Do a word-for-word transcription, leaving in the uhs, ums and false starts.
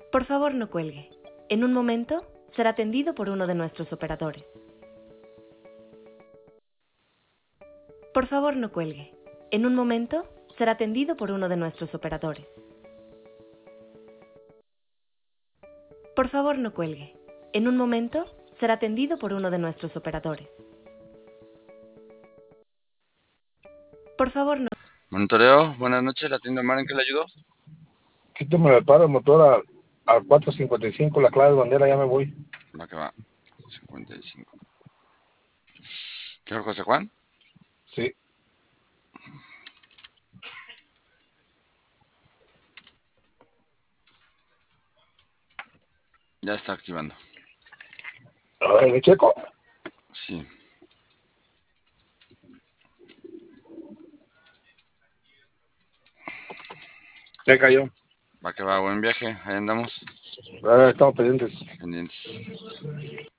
Por favor, no cuelgue. En un momento será atendido por uno de nuestros operadores. Por favor, no cuelgue. En un momento será atendido por uno de nuestros operadores. Por favor, no cuelgue. En un momento será atendido por uno de nuestros operadores. Por favor, no. Monitoreo, buenas noches, la tienda Mar, ¿en qué le ayudo? Quítame el paro, motor al, al cuatro cincuenta y cinco, la clave de bandera, ya me voy. Va que va, cincuenta y cinco. ¿Qué hora, José Juan? Sí. Ya está activando. A ver, ¿me checo? Sí. Ya cayó. Va que va, buen viaje, ahí andamos. A ver, estamos pendientes. Pendientes.